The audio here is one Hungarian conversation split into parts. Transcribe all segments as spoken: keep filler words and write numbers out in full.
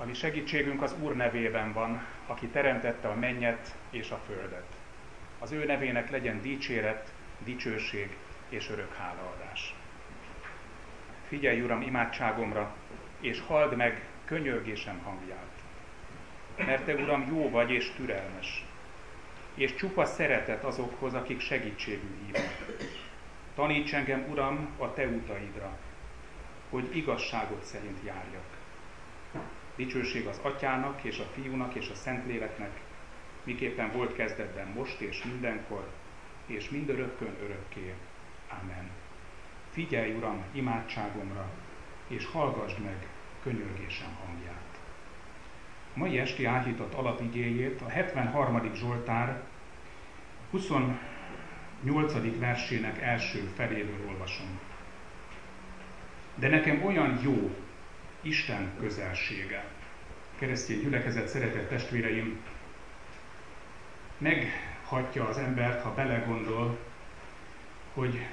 A mi segítségünk az Úr nevében van, aki teremtette a mennyet és a földet. Az ő nevének legyen dicséret, dicsőség és örök hálaadás. Figyelj, Uram, imádságomra, és halld meg könyörgésem hangját. Mert Te, Uram, jó vagy és türelmes, és csupa szeretet azokhoz, akik segítségül hívnak. Taníts engem, Uram, a Te utaidra, hogy igazságot szerint járjak. Dicsőség az Atyának és a Fiúnak és a Szentléleknek, miképpen volt kezdetben, most és mindenkor, és mindörökkön örökké. Amen. Figyelj, Uram, imádságomra, és hallgasd meg könyörgésem hangját. A mai esti áhított alapigéjét a hetvenharmadik Zsoltár huszonnyolcadik versének első feléről olvasom. De nekem olyan jó Isten közelsége. Keresztény gyülekezet, szeretett testvéreim, meghatja az embert, ha belegondol, hogy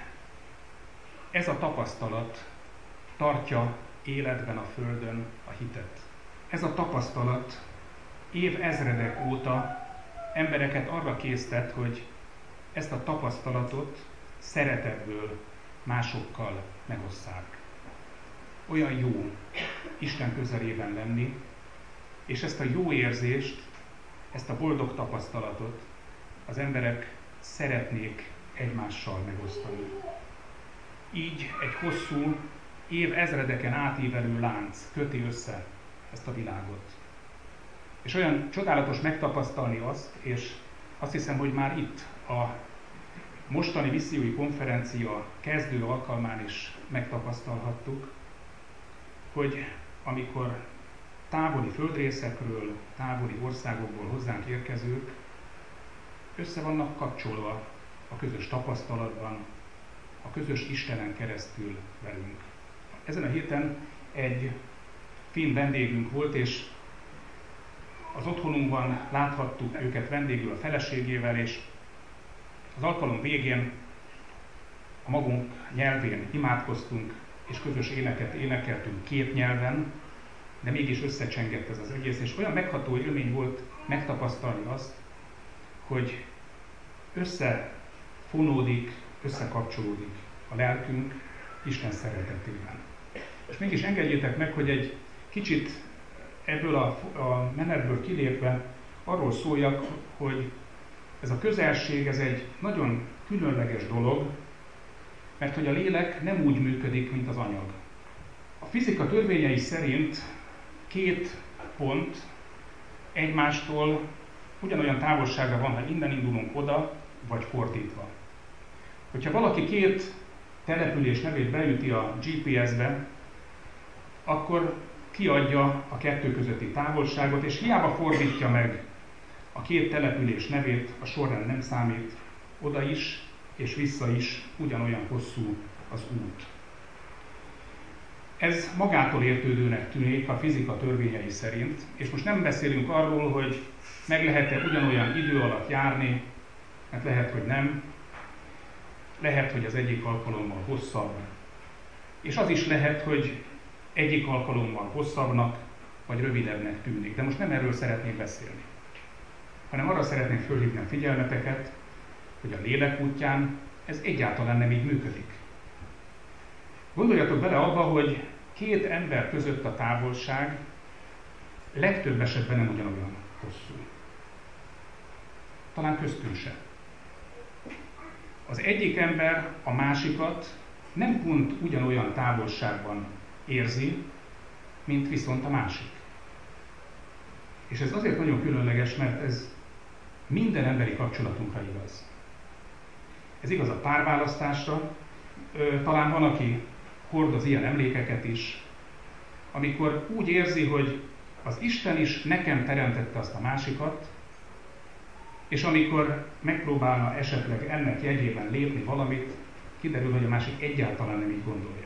ez a tapasztalat tartja életben a földön a hitet. Ez a tapasztalat év ezredek óta embereket arra késztet, hogy ezt a tapasztalatot szeretetből másokkal megosszák. Olyan jó Isten közelében lenni, és ezt a jó érzést, ezt a boldog tapasztalatot az emberek szeretnék egymással megosztani. Így egy hosszú, év ezredeken átívelő lánc köti össze ezt a világot. És olyan csodálatos megtapasztalni azt, és azt hiszem, hogy már itt a mostani missziói konferencia kezdő alkalmán is megtapasztalhattuk, hogy amikor távoli földrészekről, távoli országokból hozzánk érkezők össze vannak kapcsolva a közös tapasztalatban, a közös Istenen keresztül velünk. Ezen a héten egy finn vendégünk volt, és az otthonunkban láthattuk őket vendégül a feleségével, és az alkalom végén a magunk nyelvén imádkoztunk, és közös éneket énekeltünk két nyelven, de mégis összecsengett ez az egész, és olyan megható élmény volt megtapasztalni azt, hogy összefonódik, összekapcsolódik a lelkünk Isten szeretetében. És mégis engedjétek meg, hogy egy kicsit ebből a, a menetből kilépve arról szóljak, hogy ez a közelség, ez egy nagyon különleges dolog, mert hogy a lélek nem úgy működik, mint az anyag. A fizika törvényei szerint két pont egymástól ugyanolyan távolságra van, ha innen indulunk oda, vagy fordítva. Hogyha valaki két település nevét beüti a gé pé es-be, akkor kiadja a kettő közötti távolságot, és hiába fordítja meg a két település nevét, a sorrend nem számít, oda is és vissza is ugyanolyan hosszú az út. Ez magától értődőnek tűnik a fizika törvényei szerint, és most nem beszélünk arról, hogy meg lehet-e ugyanolyan idő alatt járni, mert lehet, hogy nem, lehet, hogy az egyik alkalommal hosszabb, és az is lehet, hogy egyik alkalommal hosszabbnak, vagy rövidebbnek tűnik. De most nem erről szeretnék beszélni, hanem arra szeretnék fölhívni a figyelmeteket, hogy a lélek útján ez egyáltalán nem így működik. Gondoljatok bele abba, hogy két ember között a távolság legtöbb esetben nem ugyanolyan hosszú. Talán köztünk se. Az egyik ember a másikat nem pont ugyanolyan távolságban érzi, mint viszont a másik. És ez azért nagyon különleges, mert ez minden emberi kapcsolatunkra igaz. Ez igaz a párválasztásra, talán van, aki hordoz ilyen emlékeket is, amikor úgy érzi, hogy az Isten is nekem teremtette azt a másikat, és amikor megpróbálna esetleg ennek jegyében lépni valamit, kiderül, hogy a másik egyáltalán nem így gondolja.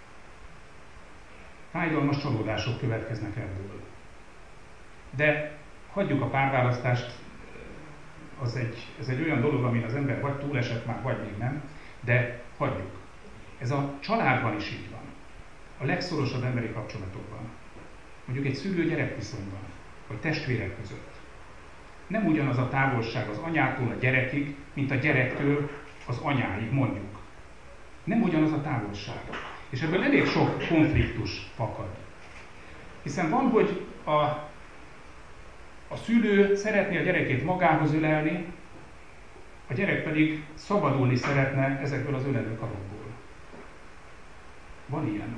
Fájdalmas csalódások következnek ebből. De hagyjuk a párválasztást, az egy, ez egy olyan dolog, amin az ember vagy túlesett már, vagy még nem, de hagyjuk. Ez a családban is így van. A legszorosabb emberi kapcsolatokban. mondjuk egy szülő-gyerek viszonyban, vagy testvérek között. Nem ugyanaz a távolság az anyától a gyerekig, mint a gyerektől az anyáig, mondjuk. Nem ugyanaz a távolság. És ebből elég sok konfliktus fakad. Hiszen van, hogy a, a szülő szeretné a gyerekét magához ölelni, a gyerek pedig szabadulni szeretne ezekből az ölelőkarokból. Van ilyen.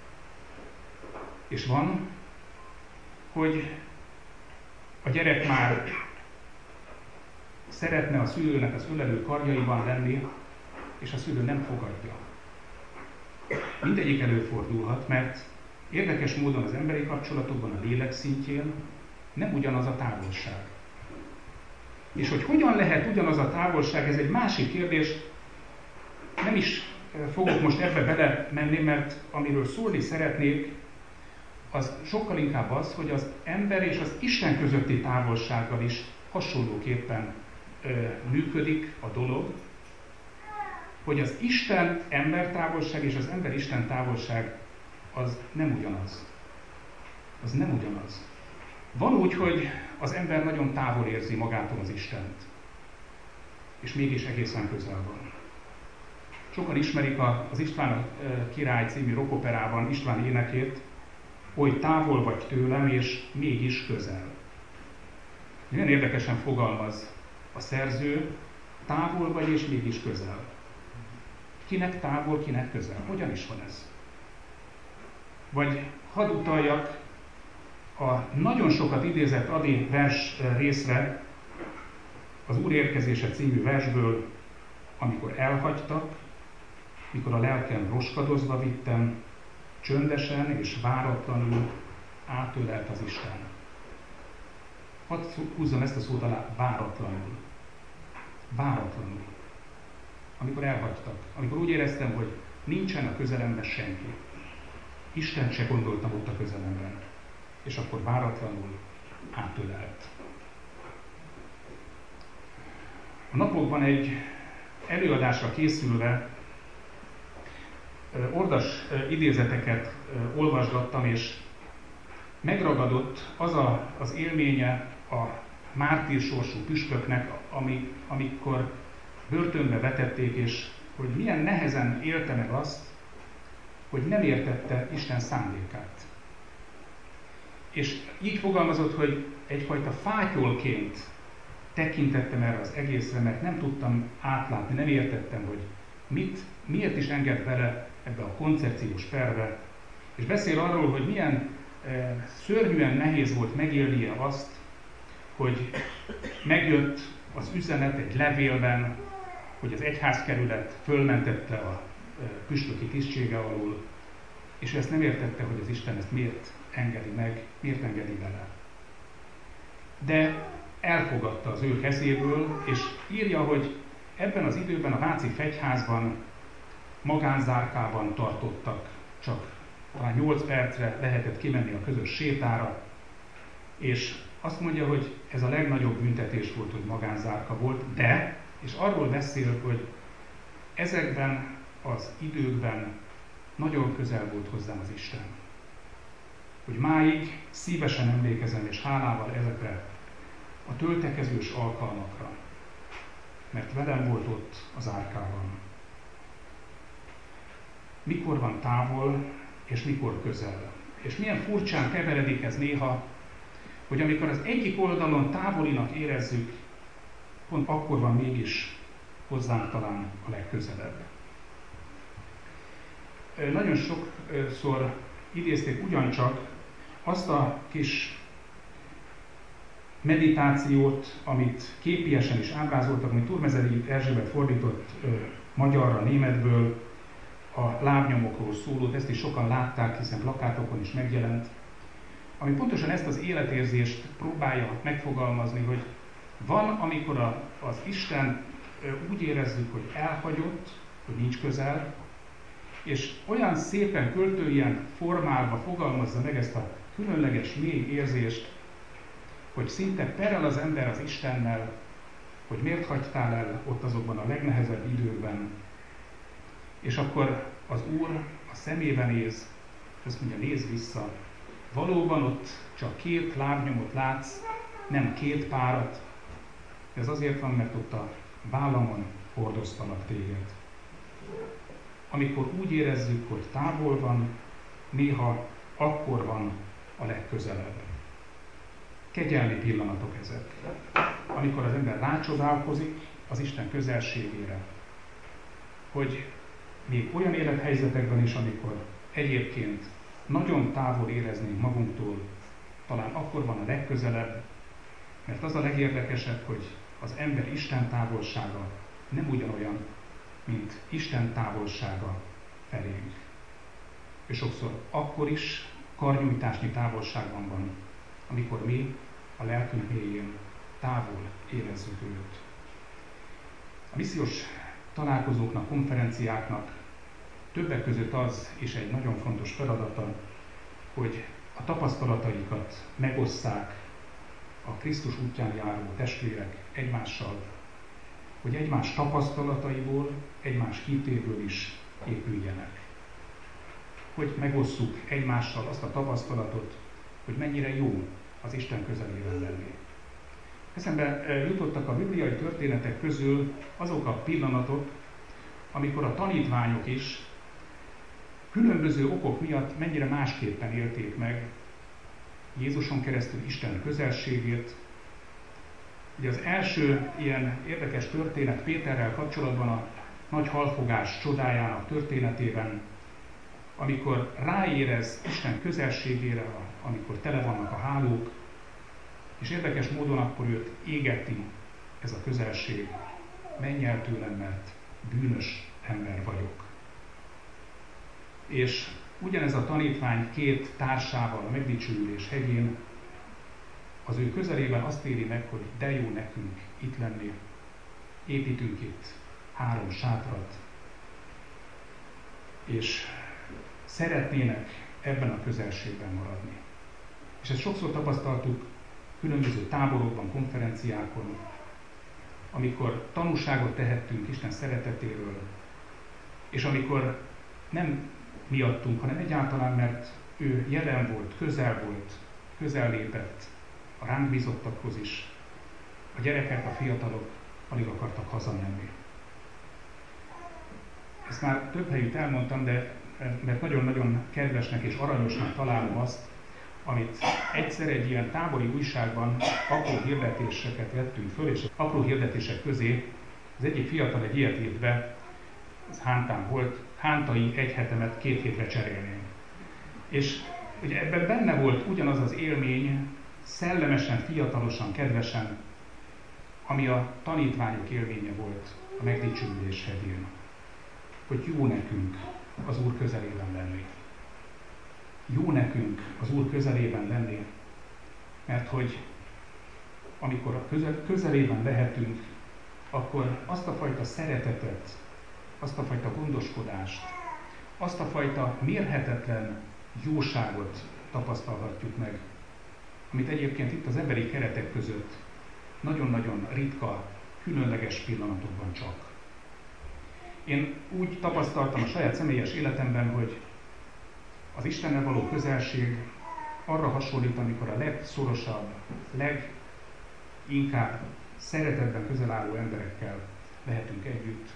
És van, hogy a gyerek már szeretne a szülőnek az ölelő karjaiban lenni, és a szülő nem fogadja. Mindegyik előfordulhat, mert érdekes módon az emberi kapcsolatokban a lélek szintjén nem ugyanaz a távolság. És hogy hogyan lehet ugyanaz a távolság, ez egy másik kérdés. Nem is fogok most ebbe bele menni, mert amiről szólni szeretnék, az sokkal inkább az, hogy az ember és az Isten közötti távolsággal is hasonlóképpen ö, működik a dolog, hogy az Isten-ember távolság és az ember-Isten távolság az nem ugyanaz. Az nem ugyanaz. Van úgy, hogy az ember nagyon távol érzi magától az Istent, és mégis egészen közel van. Sokan ismerik az István király című rockoperában István énekét, oly távol vagy tőlem, és mégis közel. Nagyon érdekesen fogalmaz a szerző, távol vagy és mégis közel. Kinek távol, kinek közel? Hogyan is van ez? Vagy hadd utaljak a nagyon sokat idézett Adi vers részre, az Úr érkezése című versből, amikor elhagytak, mikor a lelkem roskadozva vittem, csöndesen és váratlanul átölelt az Isten. Hadd húzzam ezt a szót alá, váratlanul. Váratlanul. Amikor elhagytak, amikor úgy éreztem, hogy nincsen a közelemben senki. Istent se gondoltam ott a közelemben. És akkor váratlanul átölelt. A napokban egy előadásra készülve ordas idézeteket olvasgattam, és megragadott az a, az élménye a mártír sorsú püspöknek, ami, amikor börtönbe vetették, és hogy milyen nehezen élte meg azt, hogy nem értette Isten szándékát. És így fogalmazott, hogy egyfajta fátyolként tekintettem erre az egészre, mert nem tudtam átlátni, nem értettem, hogy mit, miért is enged bele ebbe a koncepciós perbe, és beszél arról, hogy milyen e, szörnyűen nehéz volt megélnie azt, hogy megjött az üzenet egy levélben, hogy az egyházkerület fölmentette a e, püspöki tisztsége alól, és ezt nem értette, hogy az Isten ezt miért engedi meg, miért engedi bele. De elfogadta az ő kezéből, és írja, hogy ebben az időben a váci fegyházban magánzárkában tartottak, csak talán nyolc percre lehetett kimenni a közös sétára, és azt mondja, hogy ez a legnagyobb büntetés volt, hogy magánzárka volt, de, és arról beszél, hogy ezekben az időkben nagyon közel volt hozzám az Isten. Hogy máig szívesen emlékezem és hálával ezekre a töltekezős alkalmakra, mert velem volt ott az árkában. Mikor van távol, és mikor közel. És milyen furcsán keveredik ez néha, hogy amikor az egyik oldalon távolinak érezzük, pont akkor van mégis hozzánk talán a legközelebb. Nagyon sokszor idézték ugyancsak azt a kis meditációt, amit képiesen is ábrázoltak, amit Turmezeri Erzsébet fordított ö, magyarra, németből, a lábnyomokról szólót, ezt is sokan látták, hiszen plakátokon is megjelent, ami pontosan ezt az életérzést próbálja megfogalmazni, hogy van, amikor a, az Isten ö, úgy érezzük, hogy elhagyott, hogy nincs közel, és olyan szépen költőien formálva fogalmazza meg ezt a különleges mély érzést, hogy szinte perel az ember az Istennel, hogy miért hagytál el ott azokban a legnehezebb időkben. És akkor az Úr a szemébe néz, és azt mondja, nézz vissza, Valóban ott csak két lábnyomot látsz, nem két párat. Ez azért van, mert ott a vállamon hordoztalak téged. Amikor úgy érezzük, hogy távol van, néha akkor van a legközelebb. Kegyelmi pillanatok ezek, amikor az ember rácsodálkozik az Isten közelségére, hogy még olyan élethelyzetekben is, amikor egyébként nagyon távol éreznénk magunktól, talán akkor van a legközelebb, mert az a legérdekesebb, hogy az ember Isten távolsága nem ugyanolyan, mint Isten távolsága felénk. És sokszor akkor is karnyújtásnyi távolságban van, amikor mi a lelkünk mélyén távol érezzük őt. A missziós találkozóknak, konferenciáknak többek között az is egy nagyon fontos feladata, hogy a tapasztalataikat megosszák a Krisztus útján járó testvérek egymással, hogy egymás tapasztalataiból, egymás hitéből is épüljenek. Hogy megosszuk egymással azt a tapasztalatot, hogy mennyire jó az Isten közelében lenni. Eszembe jutottak a bibliai történetek közül azok a pillanatok, amikor a tanítványok is különböző okok miatt mennyire másképpen élték meg Jézuson keresztül Isten közelségét. Ugye az első ilyen érdekes történet Péterrel kapcsolatban a nagy halfogás csodájának történetében, amikor ráérez Isten közelségére, amikor tele vannak a hálók, és érdekes módon akkor őt égeti ez a közelség. Menj el tőlem, mert bűnös ember vagyok. És ugyanez a tanítvány két társával a megdicsőülés hegyén az ő közelében azt éli meg, hogy de jó nekünk itt lenni. Építünk itt három sátrat, és szeretnének ebben a közelségben maradni. És ezt sokszor tapasztaltuk különböző táborokban, konferenciákon, amikor tanúságot tehettünk Isten szeretetéről, és amikor nem miattunk, hanem egyáltalán, mert ő jelen volt, közel volt, közel lépett a ránk bízottakhoz is. A gyerekek, a fiatalok alig akartak hazamenni. Ezt már több helyütt elmondtam, de mert nagyon-nagyon kedvesnek és aranyosnak találom azt, amit egyszer egy ilyen tábori újságban apró hirdetéseket vettünk föl, és apró hirdetések közé az egyik fiatal egy ilyet írt be, ez Hántán volt, hántai egy hetemet két hétre cserélném. És ugye ebben benne volt ugyanaz az élmény, szellemesen, fiatalosan, kedvesen, ami a tanítványok élménye volt a megdicsőülés hegyén. Hogy jó nekünk az Úr közelében lenni. Jó nekünk az Úr közelében lenni, mert hogy amikor a közel, közelében lehetünk, akkor azt a fajta szeretetet, azt a fajta gondoskodást, azt a fajta mérhetetlen jóságot tapasztalhatjuk meg, amit egyébként itt az emberi keretek között nagyon-nagyon ritka, különleges pillanatokban csak. Én úgy tapasztaltam a saját személyes életemben, hogy az Istennel való közelség arra hasonlít, amikor a legszorosabb, leginkább szeretetben közel álló emberekkel lehetünk együtt.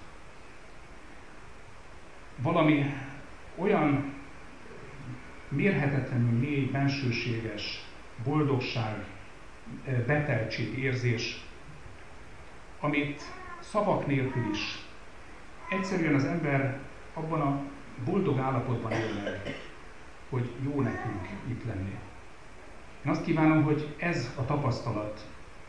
Valami olyan mérhetetlenül mély, bensőséges boldogság, beteltség, érzés, amit szavak nélkül is egyszerűen az ember abban a boldog állapotban él meg, hogy jó nekünk itt lenni. Én azt kívánom, hogy ez a tapasztalat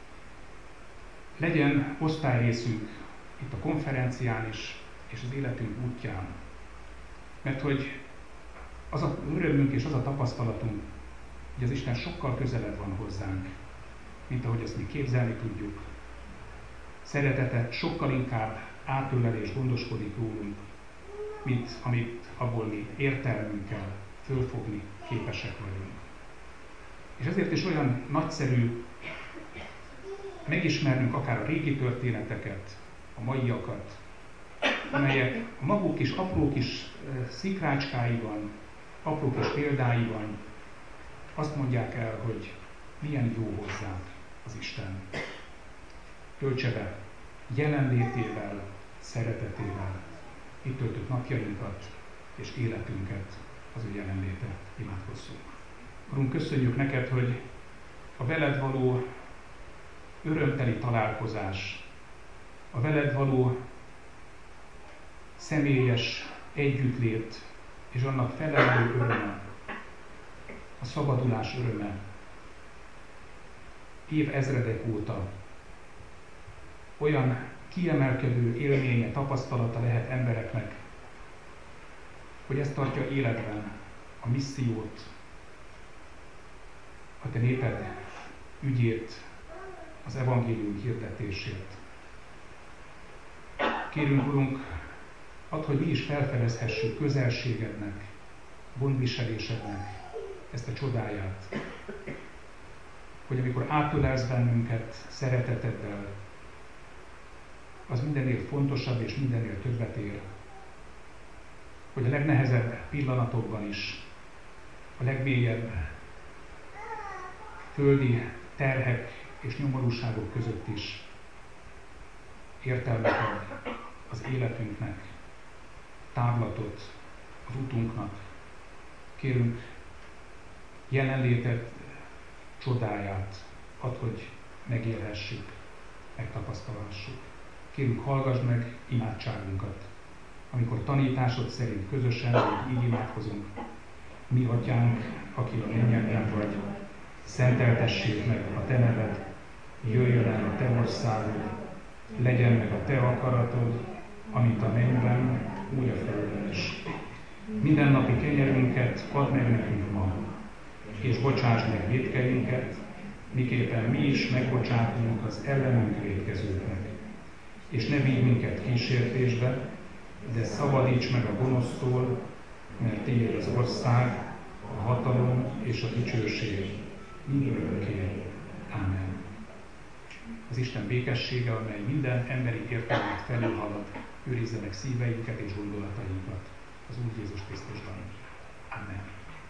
legyen osztályrészünk itt a konferencián is, és az életünk útján. Mert hogy az a örömünk és az a tapasztalatunk, hogy az Isten sokkal közelebb van hozzánk, mint ahogy ezt mi képzelni tudjuk. Szeretete sokkal inkább átölel és gondoskodik rólunk, mint amit abból mi értelmünkkel fölfogni képesek vagyunk. És ezért is olyan nagyszerű megismernünk akár a régi történeteket, a maiakat, amelyek a maguk kis apró kis szikrácskáiban, apró kis példáiban azt mondják el, hogy milyen jó hozzánk az Isten. Töltse be jelenlétével, szeretetével itt töltött napjainkat és életünket az ő jelenléte. Imádkozzunk. Urunk, köszönjük neked, hogy a veled való örömteli találkozás, a veled való személyes együttlét és annak felelő öröme, a szabadulás öröme év ezredek óta olyan kiemelkedő élménye, tapasztalata lehet embereknek, hogy ez tartja életben a missziót, a te néped ügyét, az evangélium hirdetését. Kérünk, Urunk, add, hogy mi is felfedezhessük közelségednek, gondviselésednek ezt a csodáját. Hogy amikor átölelsz bennünket szereteteddel, az mindennél fontosabb és mindennél többet ér. Hogy a legnehezebb pillanatokban is, a legmélyebb földi terhek és nyomorúságok között is értelmet ad az életünknek, távlatot az utunknak. Kérünk, jelenléted csodáját add, hogy megélhessük, megtapasztalhassuk. Kérünk, hallgass meg imádságunkat, amikor tanításod szerint közösen, hogy így imádkozunk. Mi atyánk, aki a mennyekben vagy, szenteltessék meg a te neved, jöjjön el a te országod, legyen meg a te akaratod, amit a mennyben, úgy a földön is. Mindennapi kenyerünket add meg nekünk ma, és bocsáss meg vétkeinket, miképpen mi is megbocsátunk az ellenünk vétkezőknek. És ne vigy minket kísértésbe, de szabadíts meg a gonosztól, mert tiéd az ország, a hatalom és a dicsőség mindörökké. Amen. Az Isten békessége, amely minden emberi értelmet felülhalad, őrizze meg szíveinket és gondolatainkat az Úr Jézus Krisztusban. Amen.